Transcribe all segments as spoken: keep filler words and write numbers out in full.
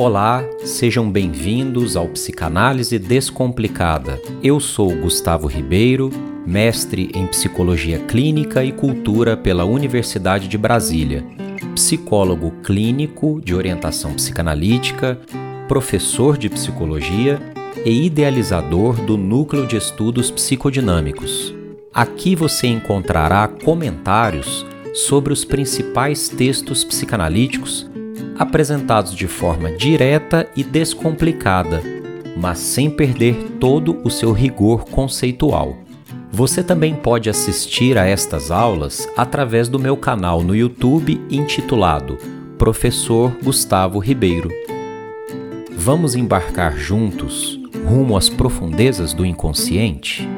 Olá, sejam bem-vindos ao Psicanálise Descomplicada. Eu sou Gustavo Ribeiro, mestre em Psicologia Clínica e Cultura pela Universidade de Brasília, psicólogo clínico de orientação psicanalítica, professor de psicologia e idealizador do Núcleo de Estudos Psicodinâmicos. Aqui você encontrará comentários sobre os principais textos psicanalíticos apresentados de forma direta e descomplicada, mas sem perder todo o seu rigor conceitual. Você também pode assistir a estas aulas através do meu canal no YouTube intitulado Professor Gustavo Ribeiro. Vamos embarcar juntos rumo às profundezas do inconsciente?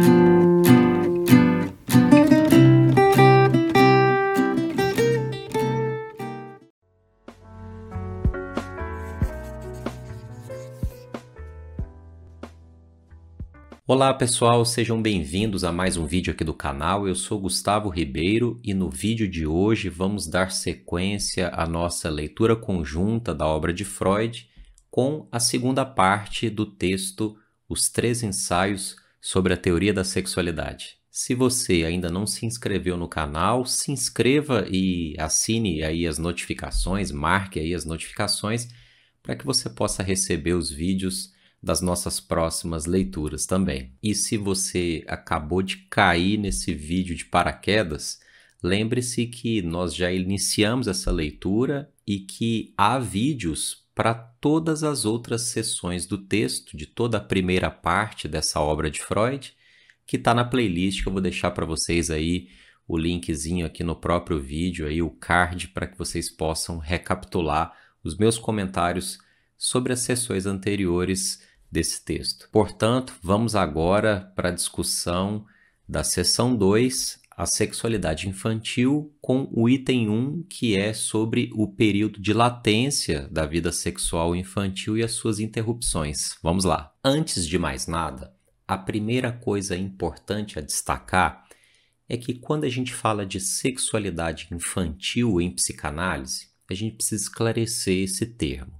Olá pessoal, sejam bem-vindos a mais um vídeo aqui do canal. Eu sou Gustavo Ribeiro e no vídeo de hoje vamos dar sequência à nossa leitura conjunta da obra de Freud com a segunda parte do texto Os Três Ensaios sobre a Teoria da Sexualidade. Se você ainda não se inscreveu no canal, se inscreva e assine aí as notificações, marque aí as notificações para que você possa receber os vídeos das nossas próximas leituras também. E se você acabou de cair nesse vídeo de paraquedas, lembre-se que nós já iniciamos essa leitura e que há vídeos para todas as outras sessões do texto, de toda a primeira parte dessa obra de Freud, que está na playlist, que eu vou deixar para vocês aí o linkzinho aqui no próprio vídeo, aí, o card, para que vocês possam recapitular os meus comentários sobre as sessões anteriores desse texto. Portanto, vamos agora para a discussão da seção dois, a sexualidade infantil, com o item um, que é sobre o período de latência da vida sexual infantil e as suas interrupções. Vamos lá. Antes de mais nada, a primeira coisa importante a destacar é que quando a gente fala de sexualidade infantil em psicanálise, a gente precisa esclarecer esse termo.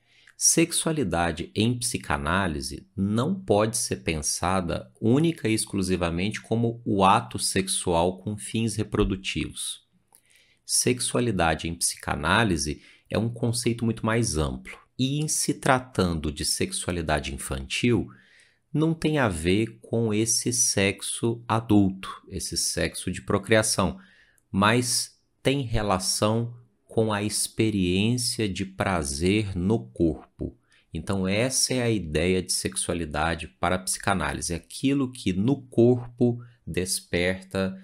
Sexualidade em psicanálise não pode ser pensada única e exclusivamente como o ato sexual com fins reprodutivos. Sexualidade em psicanálise é um conceito muito mais amplo. E em se tratando de sexualidade infantil, não tem a ver com esse sexo adulto, esse sexo de procriação, mas tem relação com a experiência de prazer no corpo. Então essa é a ideia de sexualidade para a psicanálise, aquilo que no corpo desperta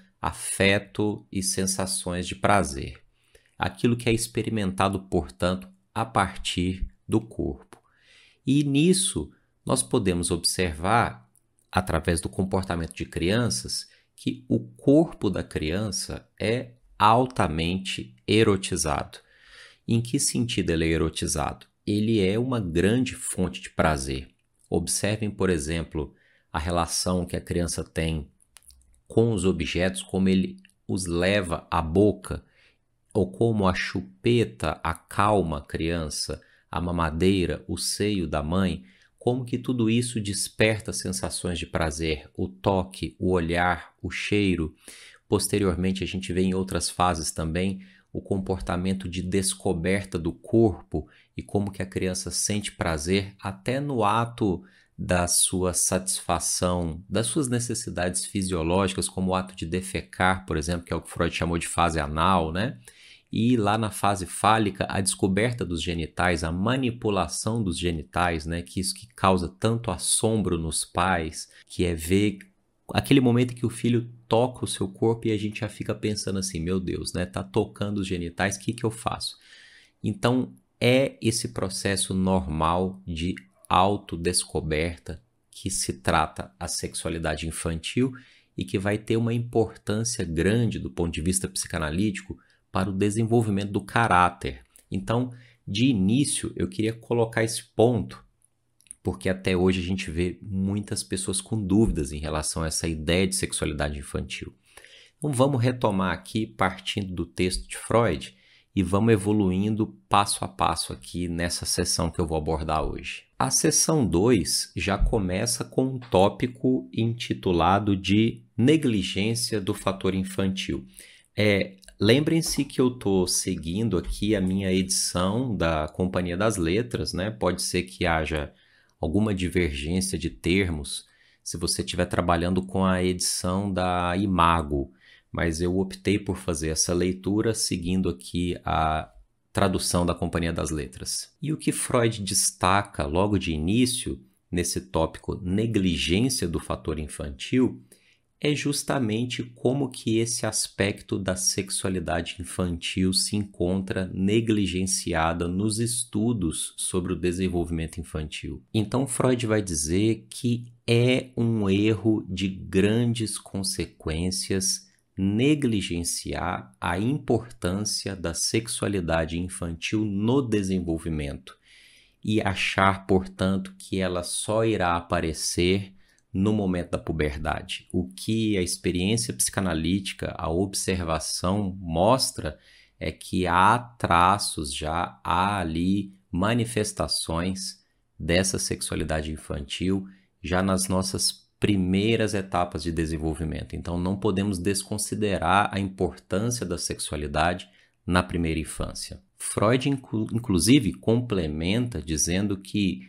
afeto e sensações de prazer. Aquilo que é experimentado, portanto, a partir do corpo. E nisso nós podemos observar, através do comportamento de crianças, que o corpo da criança é altamente erotizado. Em que sentido ele é erotizado? Ele é uma grande fonte de prazer. Observem, por exemplo, a relação que a criança tem com os objetos, como ele os leva à boca, ou como a chupeta acalma a criança, a mamadeira, o seio da mãe, como que tudo isso desperta sensações de prazer, o toque, o olhar, o cheiro. Posteriormente, a gente vê em outras fases também o comportamento de descoberta do corpo e como que a criança sente prazer até no ato da sua satisfação, das suas necessidades fisiológicas, como o ato de defecar, por exemplo, que é o que Freud chamou de fase anal, né? E lá na fase fálica, a descoberta dos genitais, a manipulação dos genitais, né? Que isso que causa tanto assombro nos pais, que é ver aquele momento em que o filho toca o seu corpo e a gente já fica pensando assim, meu Deus, né? Tá tocando os genitais, o que que eu faço? Então, é esse processo normal de autodescoberta que se trata a sexualidade infantil e que vai ter uma importância grande do ponto de vista psicanalítico para o desenvolvimento do caráter. Então, de início, eu queria colocar esse ponto, porque até hoje a gente vê muitas pessoas com dúvidas em relação a essa ideia de sexualidade infantil. Então vamos retomar aqui partindo do texto de Freud e vamos evoluindo passo a passo aqui nessa sessão que eu vou abordar hoje. A sessão dois já começa com um tópico intitulado de negligência do fator infantil. É, lembrem-se que eu estou seguindo aqui a minha edição da Companhia das Letras, né? Pode ser que haja alguma divergência de termos se você estiver trabalhando com a edição da Imago, mas eu optei por fazer essa leitura seguindo aqui a tradução da Companhia das Letras. E o que Freud destaca logo de início, nesse tópico negligência do fator infantil, é justamente como que esse aspecto da sexualidade infantil se encontra negligenciada nos estudos sobre o desenvolvimento infantil. Então Freud vai dizer que é um erro de grandes consequências negligenciar a importância da sexualidade infantil no desenvolvimento e achar, portanto, que ela só irá aparecer no momento da puberdade. O que a experiência psicanalítica, a observação mostra é que há traços, já há ali manifestações dessa sexualidade infantil já nas nossas primeiras etapas de desenvolvimento. Então não podemos desconsiderar a importância da sexualidade na primeira infância. Freud, inclu- inclusive, complementa dizendo que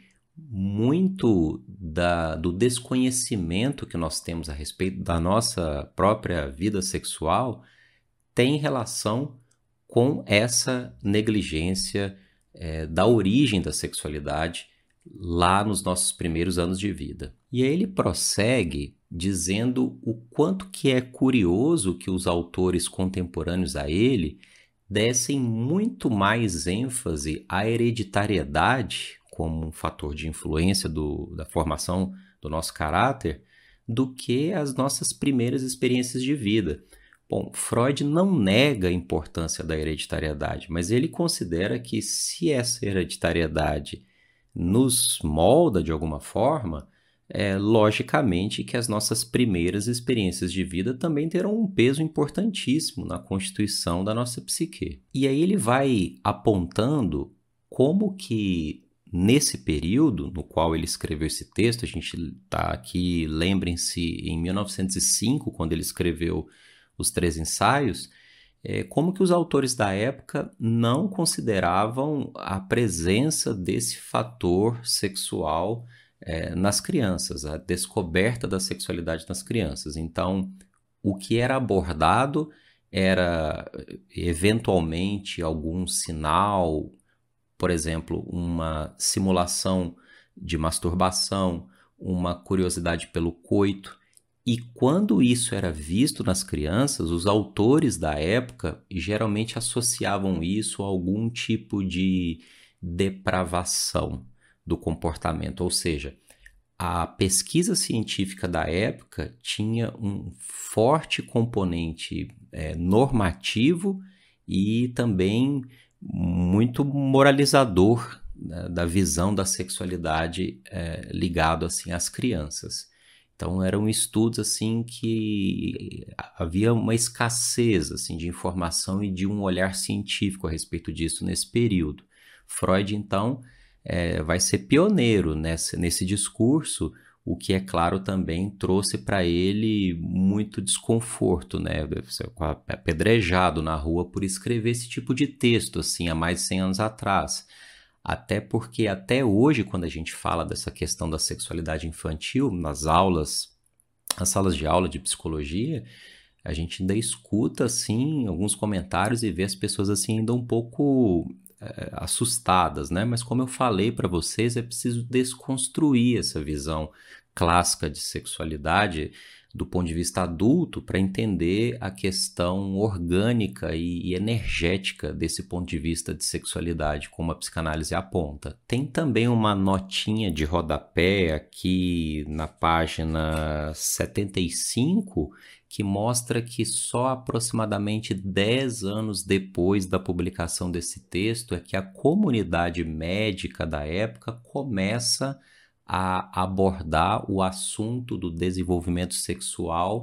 muito da, do desconhecimento que nós temos a respeito da nossa própria vida sexual tem relação com essa negligência é, da origem da sexualidade lá nos nossos primeiros anos de vida. E aí ele prossegue dizendo o quanto que é curioso que os autores contemporâneos a ele dessem muito mais ênfase à hereditariedade como um fator de influência do, da formação do nosso caráter do que as nossas primeiras experiências de vida. Bom, Freud não nega a importância da hereditariedade, mas ele considera que se essa hereditariedade nos molda de alguma forma, é logicamente que as nossas primeiras experiências de vida também terão um peso importantíssimo na constituição da nossa psique. E aí ele vai apontando como que nesse período no qual ele escreveu esse texto, a gente está aqui, lembrem-se, em mil novecentos e cinco, quando ele escreveu os Três Ensaios, é, como que os autores da época não consideravam a presença desse fator sexual é, nas crianças, a descoberta da sexualidade nas crianças. Então, o que era abordado era, eventualmente, algum sinal, por exemplo, uma simulação de masturbação, uma curiosidade pelo coito. E quando isso era visto nas crianças, os autores da época geralmente associavam isso a algum tipo de depravação do comportamento. Ou seja, a pesquisa científica da época tinha um forte componente é, normativo e também muito moralizador, né, da visão da sexualidade é, ligado assim, às crianças. Então eram estudos assim que havia uma escassez assim, de informação e de um olhar científico a respeito disso nesse período. Freud, então, é, vai ser pioneiro nesse, nesse discurso, o que, é claro, também trouxe para ele muito desconforto, né? Apedrejado na rua por escrever esse tipo de texto assim, há mais de cem anos atrás. Até porque até hoje, quando a gente fala dessa questão da sexualidade infantil, nas aulas, nas salas de aula de psicologia, a gente ainda escuta, assim, alguns comentários e vê as pessoas, assim, ainda um pouco é, assustadas, né? Mas como eu falei para vocês, é preciso desconstruir essa visão clássica de sexualidade do ponto de vista adulto para entender a questão orgânica e, e energética desse ponto de vista de sexualidade, como a psicanálise aponta. Tem também uma notinha de rodapé aqui na página setenta e cinco que mostra que só aproximadamente dez anos depois da publicação desse texto é que a comunidade médica da época começa a abordar o assunto do desenvolvimento sexual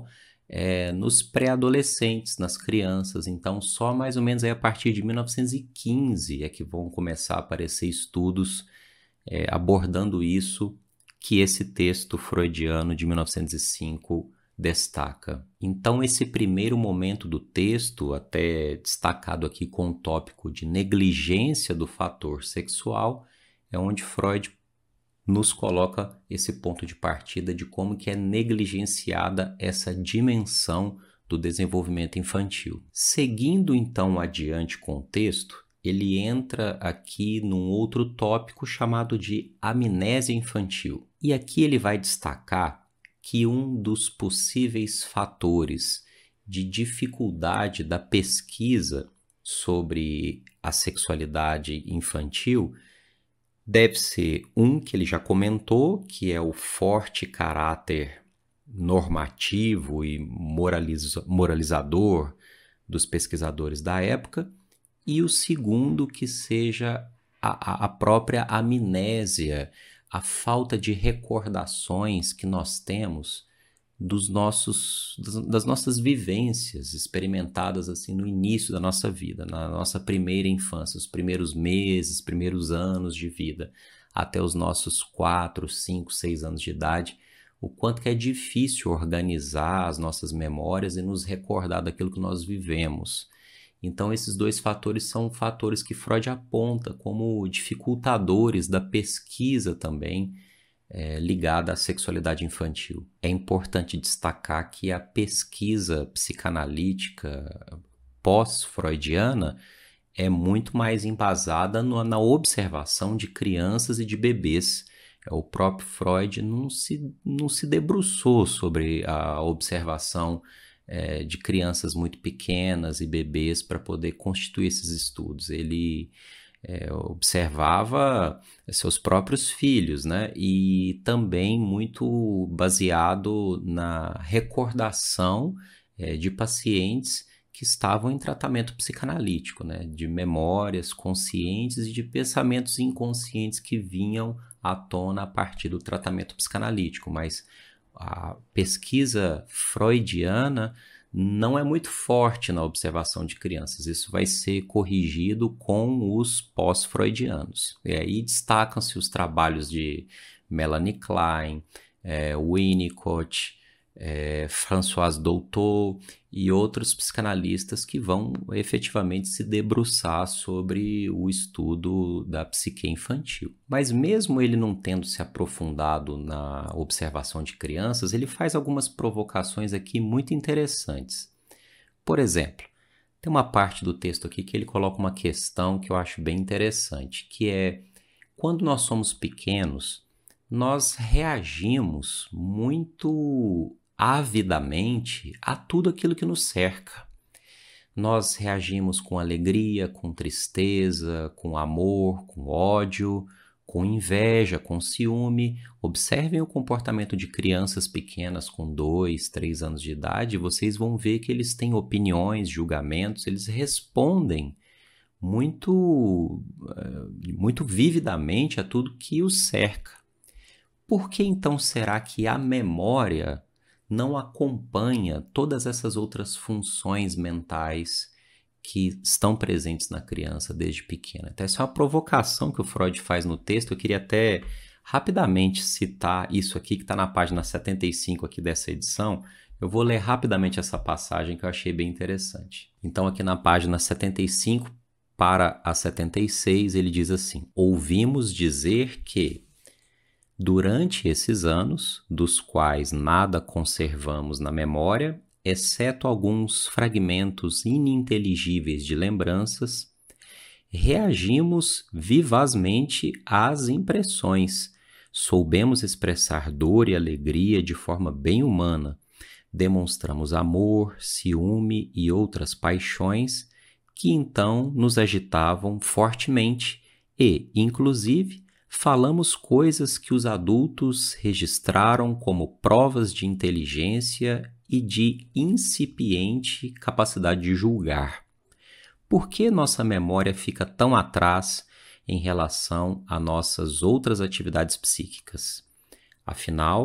é, nos pré-adolescentes, nas crianças. Então, só mais ou menos aí a partir de mil novecentos e quinze é que vão começar a aparecer estudos é, abordando isso que esse texto freudiano de mil novecentos e cinco destaca. Então, esse primeiro momento do texto, até destacado aqui com o tópico de negligência do fator sexual, é onde Freud nos coloca esse ponto de partida de como que é negligenciada essa dimensão do desenvolvimento infantil. Seguindo então adiante com o texto, ele entra aqui num outro tópico chamado de amnésia infantil. E aqui ele vai destacar que um dos possíveis fatores de dificuldade da pesquisa sobre a sexualidade infantil deve ser um que ele já comentou, que é o forte caráter normativo e moraliza- moralizador dos pesquisadores da época, e o segundo que seja a, a própria amnésia, a falta de recordações que nós temos dos nossos, das, das nossas vivências experimentadas assim no início da nossa vida, na nossa primeira infância, os primeiros meses, primeiros anos de vida, até os nossos quatro, cinco, seis anos de idade, o quanto que é difícil organizar as nossas memórias e nos recordar daquilo que nós vivemos. Então, esses dois fatores são fatores que Freud aponta como dificultadores da pesquisa também, É, ligada à sexualidade infantil. É importante destacar que a pesquisa psicanalítica pós-freudiana é muito mais embasada no, na observação de crianças e de bebês. O próprio Freud não se, não se debruçou sobre a observação é, de crianças muito pequenas e bebês para poder constituir esses estudos. Ele É, observava seus próprios filhos, né? E também muito baseado na recordação é, de pacientes que estavam em tratamento psicanalítico, né? De memórias conscientes e de pensamentos inconscientes que vinham à tona a partir do tratamento psicanalítico. Mas a pesquisa freudiana não é muito forte na observação de crianças. Isso vai ser corrigido com os pós-freudianos. E aí destacam-se os trabalhos de Melanie Klein, é, Winnicott, é, Françoise Doutot e outros psicanalistas que vão efetivamente se debruçar sobre o estudo da psique infantil. Mas mesmo ele não tendo se aprofundado na observação de crianças, ele faz algumas provocações aqui muito interessantes. Por exemplo, tem uma parte do texto aqui que ele coloca uma questão que eu acho bem interessante, que é: quando nós somos pequenos, nós reagimos muito avidamente a tudo aquilo que nos cerca. Nós reagimos com alegria, com tristeza, com amor, com ódio, com inveja, com ciúme. Observem o comportamento de crianças pequenas com dois, três anos de idade, e vocês vão ver que eles têm opiniões, julgamentos, eles respondem muito, muito vividamente a tudo que os cerca. Por que então será que a memória não acompanha todas essas outras funções mentais que estão presentes na criança desde pequena? Então, essa é uma provocação que o Freud faz no texto. Eu queria até rapidamente citar isso aqui, que está na página setenta e cinco aqui dessa edição. Eu vou ler rapidamente essa passagem que eu achei bem interessante. Então, aqui na página setenta e cinco para a setenta e seis, ele diz assim: ouvimos dizer que, durante esses anos, dos quais nada conservamos na memória, exceto alguns fragmentos ininteligíveis de lembranças, reagimos vivazmente às impressões, soubemos expressar dor e alegria de forma bem humana, demonstramos amor, ciúme e outras paixões que então nos agitavam fortemente e, inclusive, falamos coisas que os adultos registraram como provas de inteligência e de incipiente capacidade de julgar. Por que nossa memória fica tão atrás em relação a nossas outras atividades psíquicas? Afinal,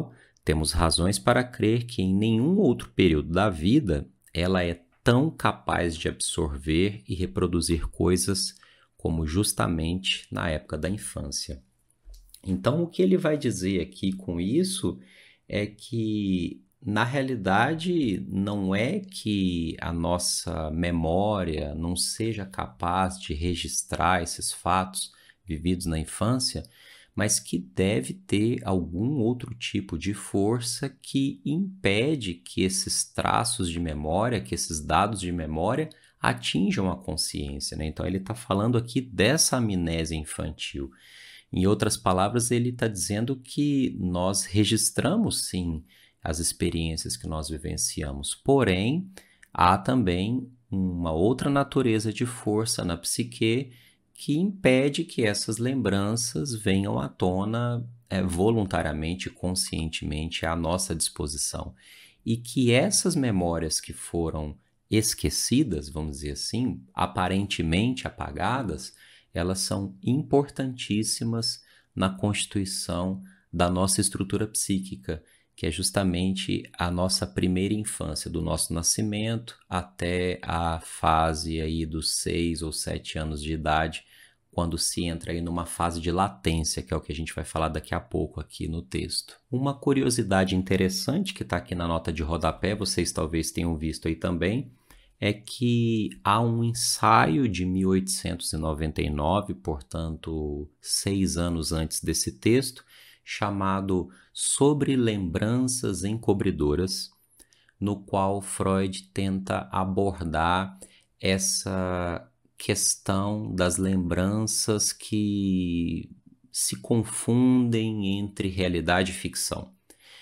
Temos razões para crer que em nenhum outro período da vida ela é tão capaz de absorver e reproduzir coisas como justamente na época da infância. Então, o que ele vai dizer aqui com isso é que, na realidade, não é que a nossa memória não seja capaz de registrar esses fatos vividos na infância, mas que deve ter algum outro tipo de força que impede que esses traços de memória, que esses dados de memória atinjam a consciência, né? Então, ele está falando aqui dessa amnésia infantil. Em outras palavras, ele está dizendo que nós registramos, sim, as experiências que nós vivenciamos, porém, há também uma outra natureza de força na psique que impede que essas lembranças venham à tona é, voluntariamente, conscientemente à nossa disposição. E que essas memórias que foram esquecidas, vamos dizer assim, aparentemente apagadas, elas são importantíssimas na constituição da nossa estrutura psíquica, que é justamente a nossa primeira infância, do nosso nascimento até a fase aí dos seis ou sete anos de idade, quando se entra aí numa fase de latência, que é o que a gente vai falar daqui a pouco aqui no texto. Uma curiosidade interessante que está aqui na nota de rodapé, vocês talvez tenham visto aí também, é que há um ensaio de mil oitocentos e noventa e nove, portanto, seis anos antes desse texto, chamado Sobre Lembranças Encobridoras, no qual Freud tenta abordar essa questão das lembranças que se confundem entre realidade e ficção,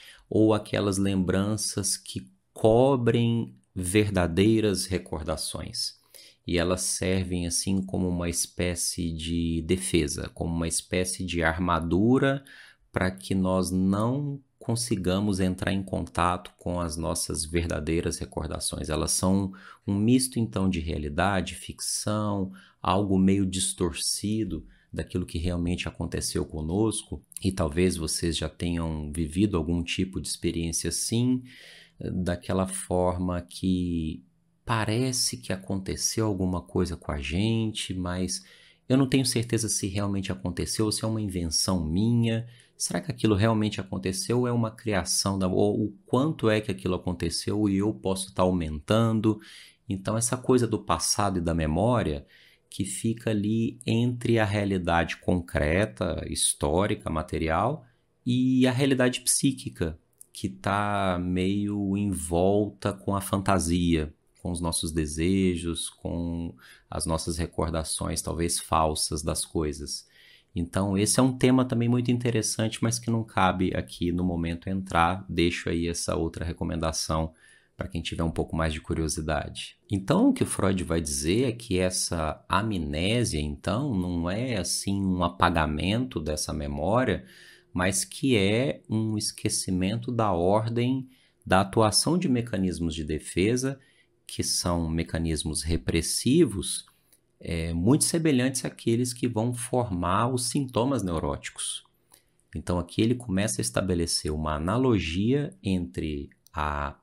ou aquelas lembranças que cobrem verdadeiras recordações. E elas servem assim como uma espécie de defesa, como uma espécie de armadura para que nós não consigamos entrar em contato com as nossas verdadeiras recordações. Elas são um misto então de realidade, ficção, algo meio distorcido daquilo que realmente aconteceu conosco, e talvez vocês já tenham vivido algum tipo de experiência assim, daquela forma que parece que aconteceu alguma coisa com a gente, mas eu não tenho certeza se realmente aconteceu ou se é uma invenção minha. Será que aquilo realmente aconteceu ou é uma criação da... ou o quanto é que aquilo aconteceu e eu posso estar aumentando? Então, essa coisa do passado e da memória que fica ali entre a realidade concreta, histórica, material, e a realidade psíquica, que está meio em volta com a fantasia, com os nossos desejos, com as nossas recordações, talvez falsas, das coisas. Então, esse é um tema também muito interessante, mas que não cabe aqui no momento entrar. Deixo aí essa outra recomendação para quem tiver um pouco mais de curiosidade. Então, o que Freud vai dizer é que essa amnésia, então, não é assim um apagamento dessa memória, mas que é um esquecimento da ordem da atuação de mecanismos de defesa, que são mecanismos repressivos, é, muito semelhantes àqueles que vão formar os sintomas neuróticos. Então, aqui ele começa a estabelecer uma analogia entre a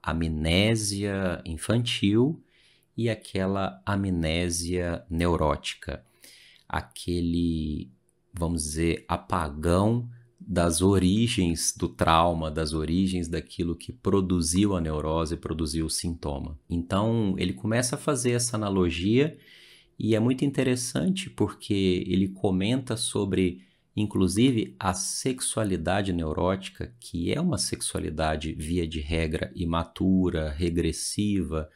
amnésia infantil e aquela amnésia neurótica, aquele, vamos dizer, apagão das origens do trauma, das origens daquilo que produziu a neurose, produziu o sintoma. Então, ele começa a fazer essa analogia e é muito interessante porque ele comenta sobre, inclusive, a sexualidade neurótica, que é uma sexualidade, via de regra, imatura, regressiva,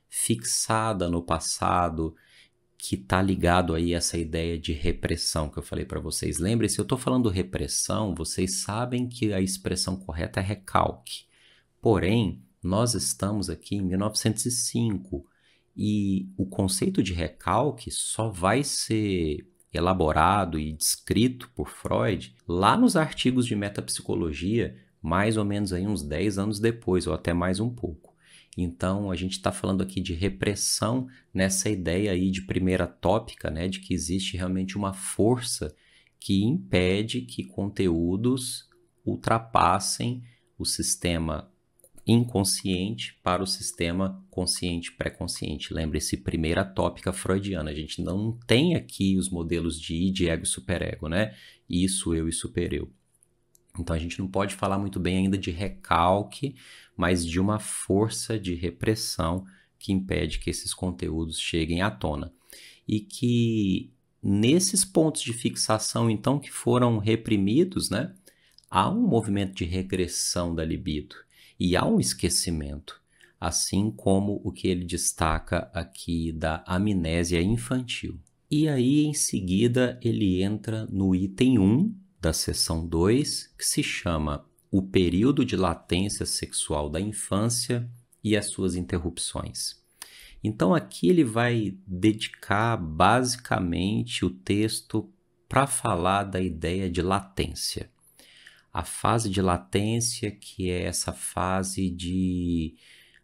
fixada no passado, que está ligado aí a essa ideia de repressão que eu falei para vocês. Lembre-se, eu estou falando repressão, vocês sabem que a expressão correta é recalque. Porém, nós estamos aqui em mil novecentos e cinco e o conceito de recalque só vai ser elaborado e descrito por Freud lá nos artigos de metapsicologia, mais ou menos aí uns dez anos depois, ou até mais um pouco. Então, a gente está falando aqui de repressão nessa ideia aí de primeira tópica, né, de que existe realmente uma força que impede que conteúdos ultrapassem o sistema inconsciente para o sistema consciente pré-consciente. Lembre-se, primeira tópica freudiana. A gente não tem aqui os modelos de id, ego e superego, né? Isso, eu e supereu. Então a gente não pode falar muito bem ainda de recalque, mas de uma força de repressão que impede que esses conteúdos cheguem à tona. E que nesses pontos de fixação, então, que foram reprimidos, né, há um movimento de regressão da libido e há um esquecimento, assim como o que ele destaca aqui da amnésia infantil. E aí, em seguida, ele entra no item um da seção dois, que se chama o período de latência sexual da infância e as suas interrupções. Então aqui ele vai dedicar basicamente o texto para falar da ideia de latência. A fase de latência, que é essa fase de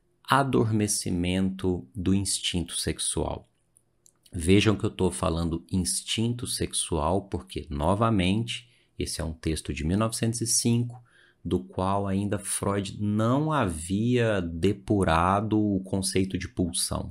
adormecimento do instinto sexual. Vejam que eu estou falando instinto sexual porque, novamente, esse é um texto de mil novecentos e cinco, do qual ainda Freud não havia depurado o conceito de pulsão.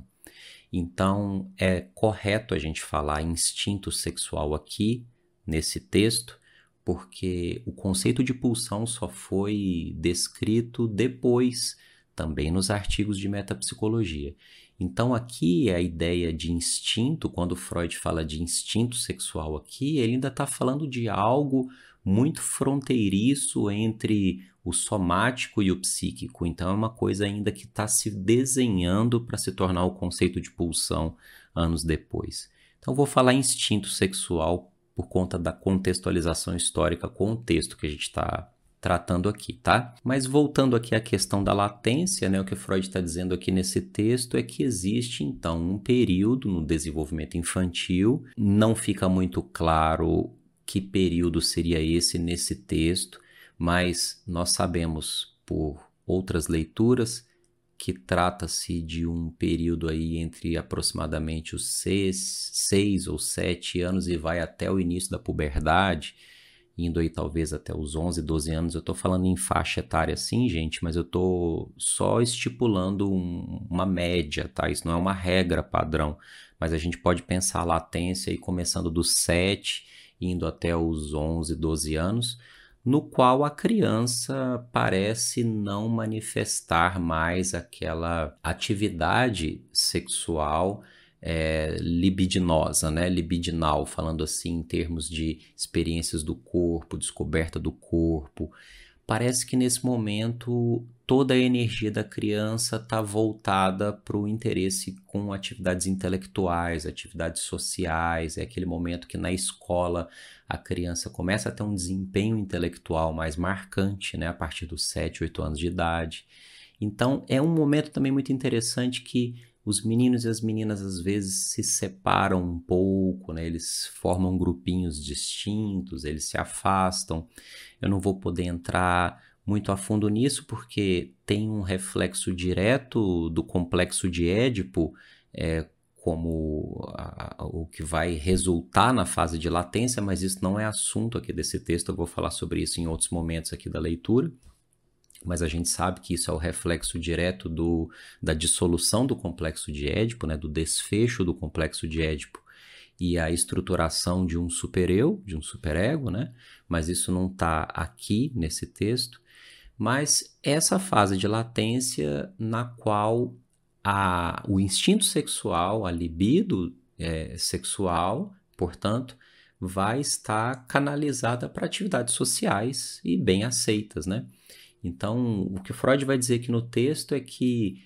Então, é correto a gente falar instinto sexual aqui, nesse texto, porque o conceito de pulsão só foi descrito depois, também nos artigos de metapsicologia. Então, aqui a ideia de instinto, quando Freud fala de instinto sexual aqui, ele ainda está falando de algo muito fronteiriço entre o somático e o psíquico. Então, é uma coisa ainda que está se desenhando para se tornar o conceito de pulsão anos depois. Então, vou falar instinto sexual por conta da contextualização histórica com o texto que a gente está tratando aqui, tá? Mas voltando aqui à questão da latência, né, o que Freud está dizendo aqui nesse texto é que existe, então, um período no desenvolvimento infantil, não fica muito claro que período seria esse nesse texto, mas nós sabemos por outras leituras que trata-se de um período aí entre aproximadamente os seis, seis ou sete anos e vai até o início da puberdade, indo aí talvez até os onze, doze anos. Eu tô falando em faixa etária assim, gente, mas eu tô só estipulando um, uma média, tá? Isso não é uma regra padrão, mas a gente pode pensar a latência aí começando dos sete, indo até os onze, doze anos, no qual a criança parece não manifestar mais aquela atividade sexual é, libidinosa, né? Libidinal, falando assim em termos de experiências do corpo, descoberta do corpo. Parece que nesse momento toda a energia da criança está voltada para o interesse com atividades intelectuais, atividades sociais. É aquele momento que na escola a criança começa a ter um desempenho intelectual mais marcante, né, a partir dos sete, oito anos de idade. Então é um momento também muito interessante que os meninos e as meninas às vezes se separam um pouco, né? Eles formam grupinhos distintos, eles se afastam. Eu não vou poder entrar muito a fundo nisso porque tem um reflexo direto do complexo de Édipo, é, como a, a, o que vai resultar na fase de latência, mas isso não é assunto aqui desse texto, eu vou falar sobre isso em outros momentos aqui da leitura. Mas a gente sabe que isso é o reflexo direto do, da dissolução do complexo de Édipo, né, do desfecho do complexo de Édipo e a estruturação de um supereu, de um superego, né? Mas isso não está aqui nesse texto. Mas essa fase de latência na qual a, o instinto sexual, a libido é, sexual, portanto, vai estar canalizada para atividades sociais e bem aceitas, né? Então, o que Freud vai dizer aqui no texto é que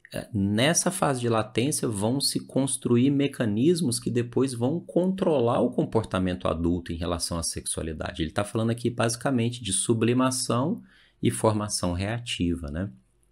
nessa fase de latência vão se construir mecanismos que depois vão controlar o comportamento adulto em relação à sexualidade. Ele está falando aqui basicamente de sublimação e formação reativa, né?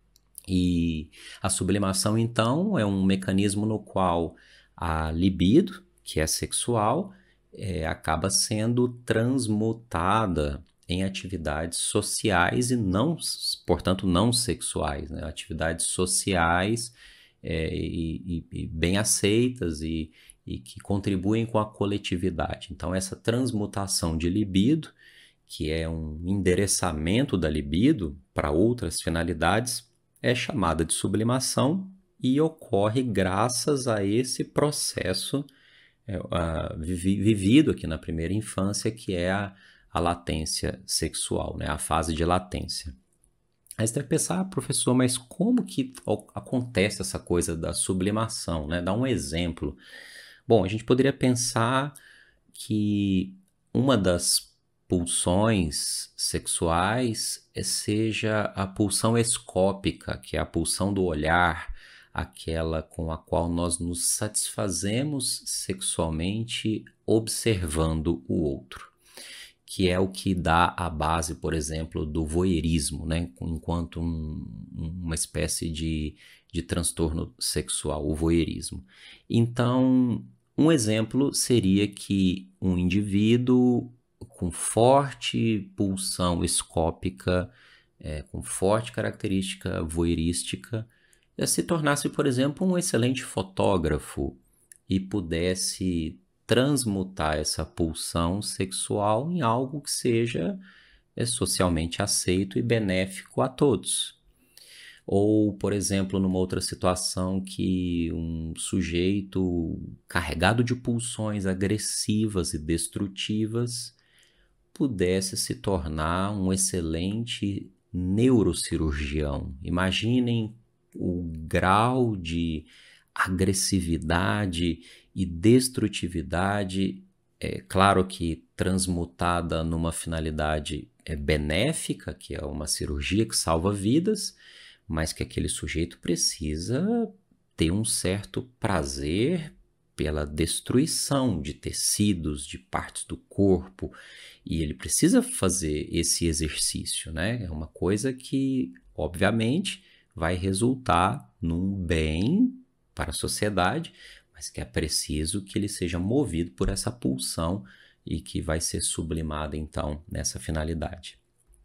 E a sublimação, então, é um mecanismo no qual a libido, que é sexual, é, acaba sendo transmutada em atividades sociais e não, portanto, não sexuais, né? Atividades sociais é, e, e, e bem aceitas e, e que contribuem com a coletividade. Então, essa transmutação de libido que é um endereçamento da libido para outras finalidades, é chamada de sublimação e ocorre graças a esse processo é, a, vivi, vivido aqui na primeira infância, que é a, a latência sexual, né? A fase de latência. Aí você deve pensar, ah, professor, mas como que acontece essa coisa da sublimação, né? Dá um exemplo. Bom, a gente poderia pensar que uma das pulsões sexuais seja a pulsão escópica, que é a pulsão do olhar, aquela com a qual nós nos satisfazemos sexualmente observando o outro, que é o que dá a base, por exemplo, do voyeurismo, né? Enquanto um, uma espécie de, de transtorno sexual, o voyeurismo. Então, um exemplo seria que um indivíduo com forte pulsão escópica, é, com forte característica voyeurística, se tornasse, por exemplo, um excelente fotógrafo e pudesse transmutar essa pulsão sexual em algo que seja é, socialmente aceito e benéfico a todos. Ou, por exemplo, numa outra situação que um sujeito carregado de pulsões agressivas e destrutivas pudesse se tornar um excelente neurocirurgião. Imaginem o grau de agressividade e destrutividade, é claro que transmutada numa finalidade é, benéfica, que é uma cirurgia que salva vidas, mas que aquele sujeito precisa ter um certo prazer pela destruição de tecidos, de partes do corpo, e ele precisa fazer esse exercício, né? É uma coisa que, obviamente, vai resultar num bem para a sociedade, mas que é preciso que ele seja movido por essa pulsão e que vai ser sublimada, então, nessa finalidade.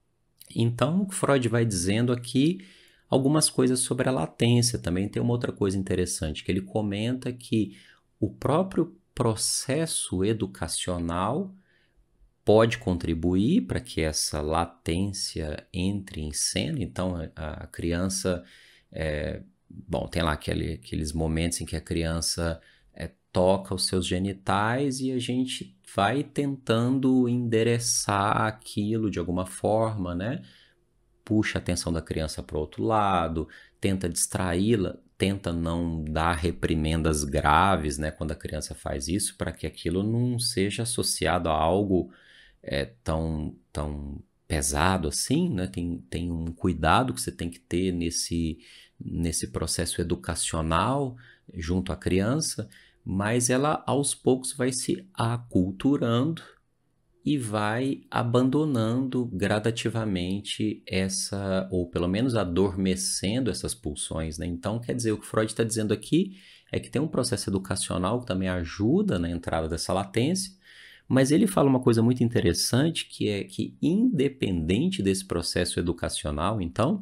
Então, Freud vai dizendo aqui algumas coisas sobre a latência. Também tem uma outra coisa interessante, que ele comenta que o próprio processo educacional pode contribuir para que essa latência entre em cena. Então, a criança, é, bom, tem lá aquele, aqueles momentos em que a criança é, toca os seus genitais e a gente vai tentando endereçar aquilo de alguma forma, né? Puxa a atenção da criança para o outro lado, tenta distraí-la, tenta não dar reprimendas graves, né, quando a criança faz isso, para que aquilo não seja associado a algo é, tão, tão pesado assim, né? Tem, tem um cuidado que você tem que ter nesse, nesse processo educacional junto à criança, mas ela aos poucos vai se aculturando e vai abandonando gradativamente essa, ou pelo menos adormecendo essas pulsões, né? Então, quer dizer, o que Freud está dizendo aqui é que tem um processo educacional que também ajuda na entrada dessa latência, mas ele fala uma coisa muito interessante, que é que independente desse processo educacional, então,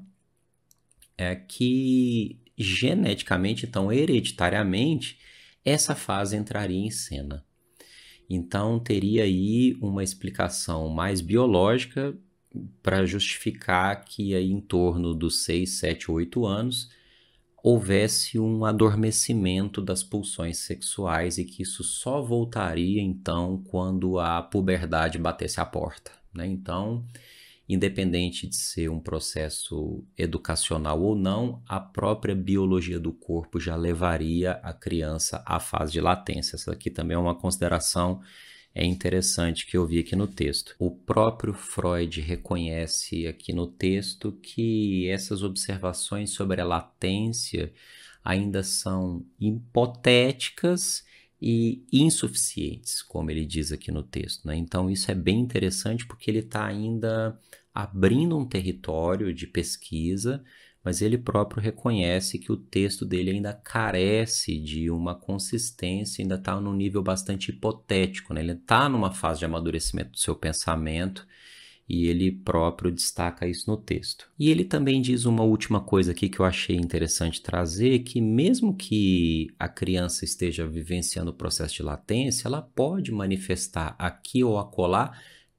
é que geneticamente, então, hereditariamente, essa fase entraria em cena. Então, teria aí uma explicação mais biológica para justificar que aí em torno dos seis, sete, oito anos houvesse um adormecimento das pulsões sexuais e que isso só voltaria então quando a puberdade batesse a porta, né? Então, independente de ser um processo educacional ou não, a própria biologia do corpo já levaria a criança à fase de latência. Essa aqui também é uma consideração é interessante que eu vi aqui no texto. O próprio Freud reconhece aqui no texto que essas observações sobre a latência ainda são hipotéticas e insuficientes, como ele diz aqui no texto, né? Então isso é bem interessante porque ele está ainda abrindo um território de pesquisa, mas ele próprio reconhece que o texto dele ainda carece de uma consistência, ainda está num nível bastante hipotético, né? Ele está numa fase de amadurecimento do seu pensamento e ele próprio destaca isso no texto. E ele também diz uma última coisa aqui que eu achei interessante trazer, que mesmo que a criança esteja vivenciando o processo de latência, ela pode manifestar aqui ou acolá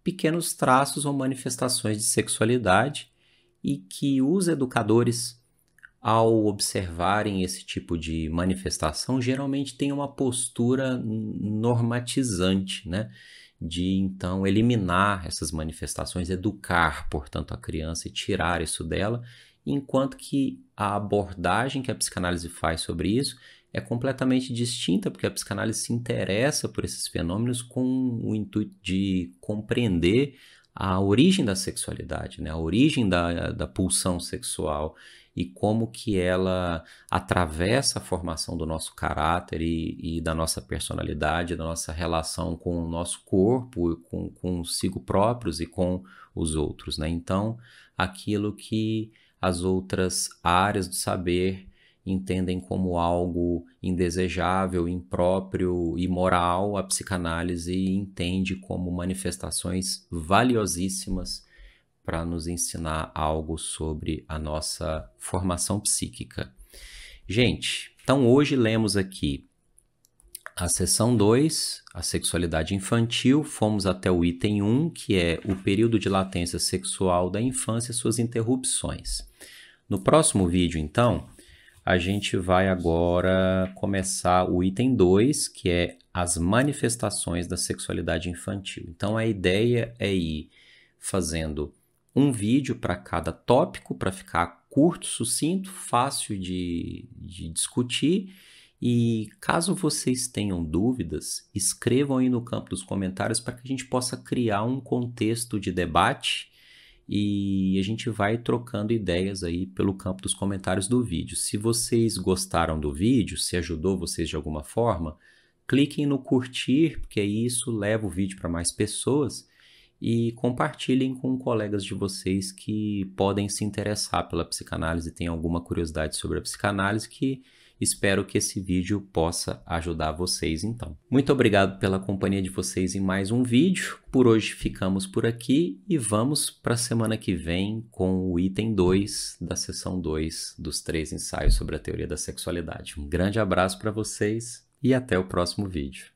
pequenos traços ou manifestações de sexualidade e que os educadores, ao observarem esse tipo de manifestação, geralmente têm uma postura normatizante, né? De então eliminar essas manifestações, educar, portanto, a criança e tirar isso dela, enquanto que a abordagem que a psicanálise faz sobre isso é completamente distinta, porque a psicanálise se interessa por esses fenômenos com o intuito de compreender a origem da sexualidade, né? A origem da, da pulsão sexual e como que ela atravessa a formação do nosso caráter e, e da nossa personalidade, da nossa relação com o nosso corpo, com consigo próprios e com os outros, né? Então, aquilo que as outras áreas do saber entendem como algo indesejável, impróprio, imoral, a psicanálise entende como manifestações valiosíssimas para nos ensinar algo sobre a nossa formação psíquica. Gente, então hoje lemos aqui a seção dois, a sexualidade infantil, fomos até o item um, que é o período de latência sexual da infância e suas interrupções. No próximo vídeo, então, a gente vai agora começar o item dois, que é as manifestações da sexualidade infantil. Então, a ideia é ir fazendo um vídeo para cada tópico, para ficar curto, sucinto, fácil de, de discutir. E caso vocês tenham dúvidas, escrevam aí no campo dos comentários para que a gente possa criar um contexto de debate e a gente vai trocando ideias aí pelo campo dos comentários do vídeo. Se vocês gostaram do vídeo, se ajudou vocês de alguma forma, cliquem no curtir, porque isso leva o vídeo para mais pessoas, e compartilhem com colegas de vocês que podem se interessar pela psicanálise, têm alguma curiosidade sobre a psicanálise, que espero que esse vídeo possa ajudar vocês então. Muito obrigado pela companhia de vocês em mais um vídeo. Por hoje ficamos por aqui e vamos para a semana que vem com o item dois da seção dois dos três ensaios sobre a teoria da sexualidade. Um grande abraço para vocês e até o próximo vídeo.